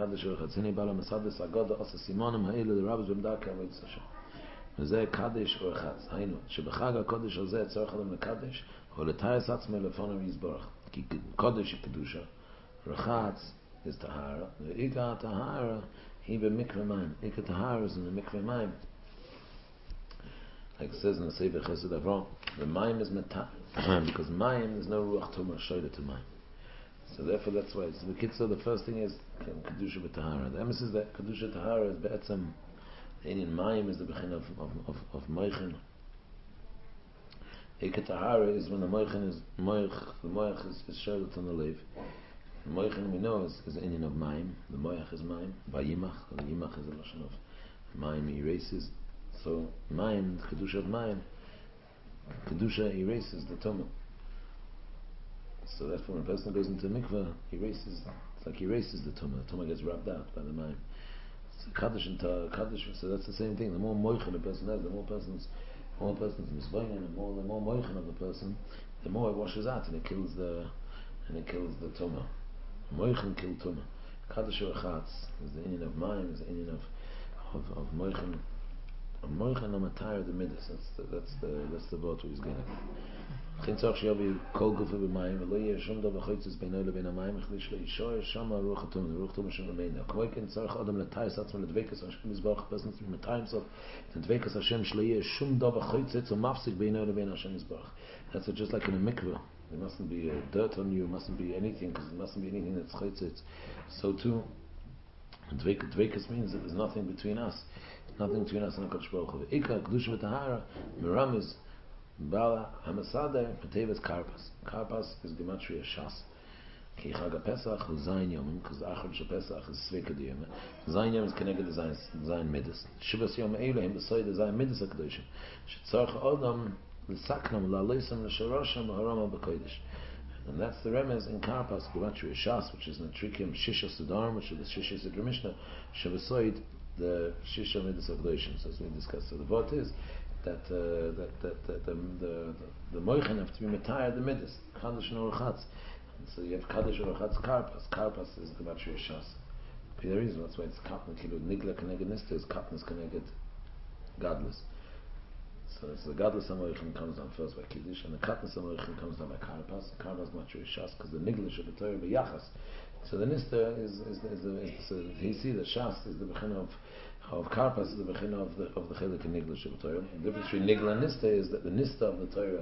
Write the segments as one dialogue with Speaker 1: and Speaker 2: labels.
Speaker 1: מקדש ורחץ. הנה בעל המסדס אגודה עושה סימונים האלה לרבס במדרכי עבודת השם. וזה קדש ורחץ. היינו, שבחג הקודש הזה צריך אדם לקדש, או לתייס עצמי לפניו יזברך. כי קודש היא קדושה, רחץ is טהרה, ועיקר הטהרה היא במקווה מים. עיקר טהרה זה במקווה מים. Like it says in the Sefer Chesed Avram, the mayim is meta, because mayim there's no ruach tumah shoyda to mayim. So therefore that's why. So the kitzur, the first thing is kedusha b'tahara. The emphasis that kedusha tahara is be'etzem. The Indian mayim is the bechin of moichin. Ika tahara is when the moichin is moich. The moich is shoyda to the lev. The moichin we know is the Indian of mayim. The moich is mayim. Vayimach. The yimach is the lashon of mayim erases. So mayim, kedusha of mayim, kedusha erases the tumah. So therefore, when a person goes into mikveh, it's like he erases the tumah. The tumah gets rubbed out by the mayim. So kaddish and kaddish. So that's the same thing. The more moichin a person has, the more person's misvayin, and the more moichin of the person, the more it washes out and it kills the tumah. Moichin kill tumah. Kaddish or chatz is the inyan of mayim, is the inyan of moichin. Moichin no matter the midas. That's the vote he's getting. Chintzach sheyavi kol gufa b'mayim v'lo yeh shum davar choitzes beino lebein hamayim chlish leishoy shama ruach hatumah. The ruach hatumah shem lemeina. K'moy ken tzarich adam letayis atzma ledvekas Hashem yizbarach. Person to be metayim himself to dvekas Hashem shlo yeh shum davar choitzes umafsik beino lebein Hashem yizbarach. That's just like in a mikveh. There mustn't be dirt on you. Mustn't be anything, because there mustn't be anything that's choitzes. So too, dvekas means that there's nothing between us. Nothing between us and HaKadosh Baruch Hu. Ikar kedusha v'tahara meram is bala hamasader patevas karpas. Karpas is gematria shas. Ki chag haPesach hu zayin yomim, because the achar shel Pesach is sveka diyom. Zayin yom is connected to zayin midas. Shivas yom eilohim b'soy the zayin midas hakadoshim. Shetzarch adam l'saknam la'loisam l'sharosham ha'arama b'kodesh. And that's the remez in karpas gematria shas, which is netrikim shisha sudarim, which is the shisha sidra mishnah. Shivasoid the Shisha Midas of Doshim, as we discussed. So the vote is that the Moichin have to be Metayah the Midas, Kaddish and Orchatz. So you have Kaddish or Orchatz Karpas. Karpas is the Matri Shas. For the reason, that's why it's Katna Kilu. Nigla Keneged Nista is Katna's Keneged Godless. So the Godless Moichin comes down first by Kiddush, and the Katna's Moichin comes down by Karpas. Karpas Matri Shas, because the Nigla should be Torah B'Yachas. So the Nista is he see the Shas is the Bechin of Karpas, is the Bechin of the Chelik and Nigla Sheb Torah. The difference between Nigla and Nista is that the Nista of the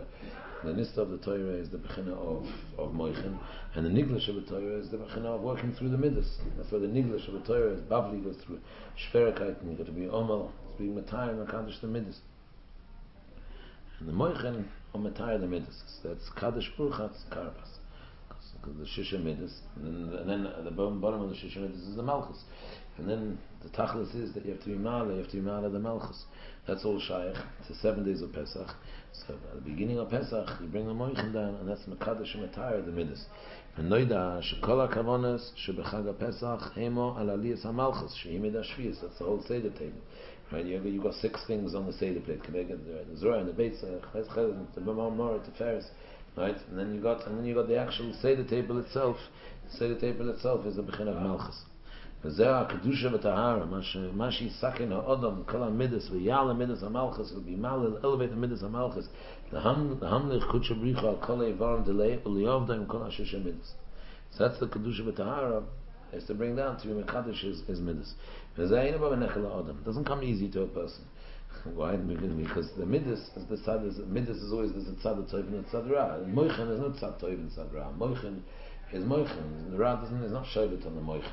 Speaker 1: Torah is the Bechin of Moichin, and the Nigla Sheb Torah is the Bechin of working through the Midas. That's why the Nigla Sheb Torah is Bavli goes through Shverikait, and you got to be Omal, it's being Matayim and Kaddish the Midas. And the Moichin are Matayim the Midas. That's Kaddish Urchatz Karpas. The Shisha Midas, and then at the bottom of the Shisha Midas is the Malchus, and then the Tachlis is that you have to be Mala the Malchus. That's all Shaykh. It's the 7 days of Pesach. So at the beginning of Pesach, you bring the Moichin down, and that's Mekadosh and Matayah the Midas. And Noida Shekol HaKavonos Shebechag Pesach Hemo Al Aliyas HaMalchus Shehimid HaShvius. That's the whole Seder table. Right? You got 6 things on the Seder plate. The Zorah and the Beitz, the B'mar, the Ferris. Right, and then you got the actual Seder table itself. The Seder table itself is the Bechin of Malchus. V'zeh kedusha v'tahara, mashi sakin ha'odam kol ha'midas v'yal ha'midas ha'malchus will be mal elevate the midas ha'malchus. The hamlich kutsha bricha al kol ha'varim delay u'liyovda kol ha'shish ha'midas. So that's the kedusha v'tahara, is to bring down to be mekadosh is midas. V'zeh ain't about nechel ha'odam. It doesn't come easy to a person. Why? Because the midas is the tzad. Midas is always there's a tzad tov and a tzad ra. Moichin is not tzad tov and tzad ra. Moichin is moichin. The ra is not shovet on the moichin.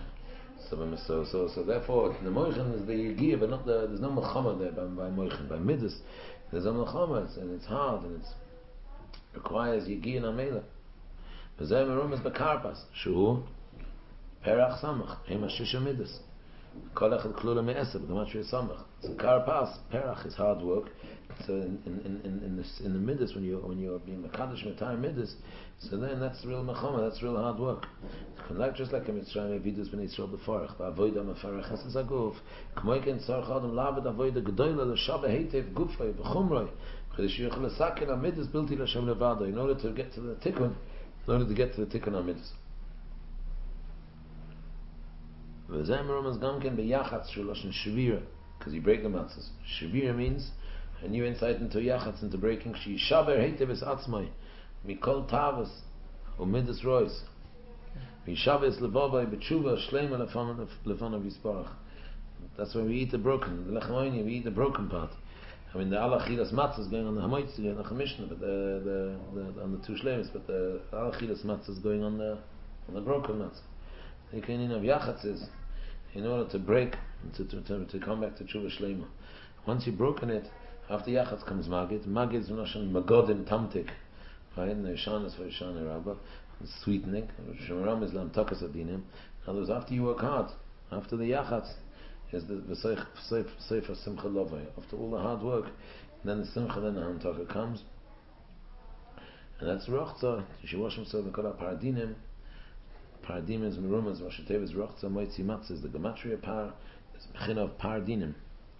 Speaker 1: So therefore the moichin is the yigiyah, but not there's no melchama there by moichin. By midas there's a melchama, and it's hard and it requires yigiyah and amela. V'zeh merum is bekarpas shu perach samach hema shisha midas. Kol echad klula me'eseb, the matri samach. So karpas, perach is hard work. So in the midas, when you're being mekadosh metayim midas, so then that's real mechama, that's real hard work. Like just like a Mitzrayim vidus b'nei Yisrael b'farach, ba'avoida mefarach chesed zaguf, k'moiken tzarich adam lavet avoida gedoyla l'shabah heitev gufay b'chumroi, ch'desh yuchel l'sakin ha-midas bilti l'Hashem levado, in order to get to the tikkun on midas. V'zeh merumas gamken b'yachatz shuloshin shvira, because you break the matzahs. Shvira means a new insight into yachatz, into breaking. She shaber heitev es atzmai mikol tavas u'midas rois. V'shaves levavai b'tshuva shleima lefanav yisparach. That's when we eat the broken. The lechem we eat the broken part. I mean, the alachilas matzah is going on the hamoitzi and the chamishna, but the on the two shleimis, but the alachilas matzah is going on the broken matzah. The kainin of yachatz is in order to break, to come back to tshuva shleima. Once you've broken it, after yachatz comes magid. Magid is noshon magodim tamtik, right? And the yishan is for yishan rabbah, sweetening. Shemaram is lam takas adinim. In other words, after you work hard, after the yachatz, is the sefer simcha lovay. After all the hard work, then the simcha, then the hamtaka comes, and that's rochza. You should wash himself and call out paradinim. Paradim is merumas. Vashatev is rochza. Moitzi matzah is the gematria par. Is mechin of paradinim.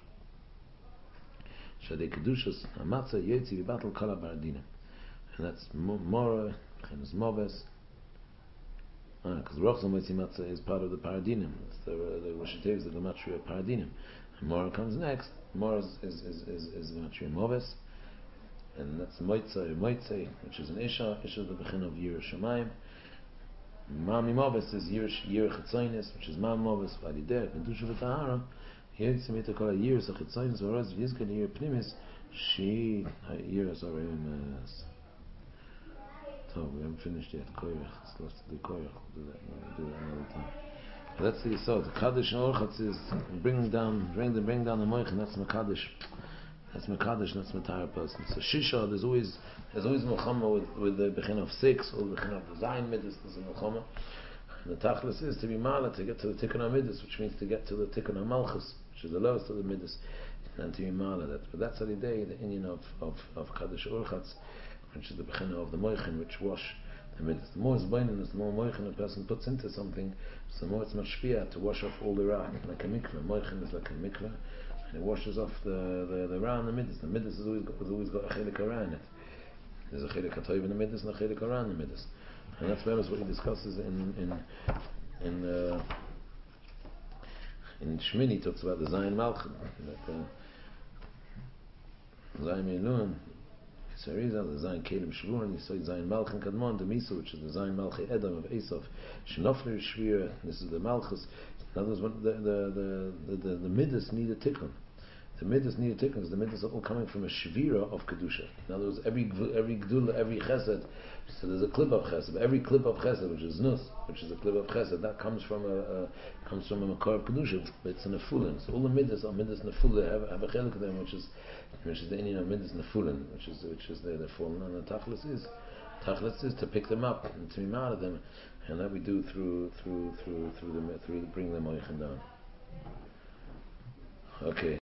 Speaker 1: Shadei kedushas matzah yotzi v'batel kol paradinim, and that's mora. Mechin is moves. Because rochza moitzi matzah is part of the paradinim. The Vashatev is the gematria paradinim. And mora comes next. Mora is gematria moves, and that's moitze, which is an isha. Isha is the mechin of yir shamayim. Mami Moves is Yir Chetzonis, which is Mami Moves, Valideh, Kedusha V'Tahara. Here it's to call a Yir Chetzonis, whereas Vizkan Yir Pnimis, she Yir Zorim. So we haven't finished yet. Koyach, it's lost to do Koyach. We'll do that another time. But that's the Yisod. The Kaddish and Orchatz is bring down the Moich, and that's Mekadosh. That's Mekadosh, that's Matara person. So Shisha, there's always Melchama with the Bechin of 6, or the Bechin of the Zayin Midas, there's a Melchama. And the Tachlis is to be Mala, to get to the Tikkun HaMidas, which means to get to the Tikkun HaMalchus, which is the lowest of the Midas, and to be Mala that. But that's the day, the Indian of Kaddish Urchatz, which is the Bechin of the Moichin, which wash the Midas. The more Zbainin, the more Moichin a person puts into something, so the more it's Mashpia to wash off all the Ra, like a Mikveh. Moichin is like a Mikveh. And it washes off the ra and the midas. The midas has always got a chelik hara in it. There's a chelik hatoiv in the midas and a chelik hara in the midas. And that's very much what he discusses in Shmini. He talks about the Zayin Malchim, Zayin Meilun, Yisariza, the Zayin Kelim Shvur, and you say Zayin Malchim Kadmon, the Misa, which is the Zayin Malchi Edom of Esav, Shenofler Shvir. This is the Malchus. In other words, the midas need a tikkun. The midas need a tikkun because the midas are all coming from a shvira of kedusha. In other words, every gdula, every chesed. So there's a clip of chesed. Every clip of chesed, which is nus, which is a clip of chesed, that comes from a makor of kedusha. It's an nefulin. So all the midas are midas nefulin. Have a chelik of them, which is the Indian of midas nefulin, which is the fallen. And the tachlis is to pick them up and to be mad at them. And that we do through bringing the moichin down. Okay.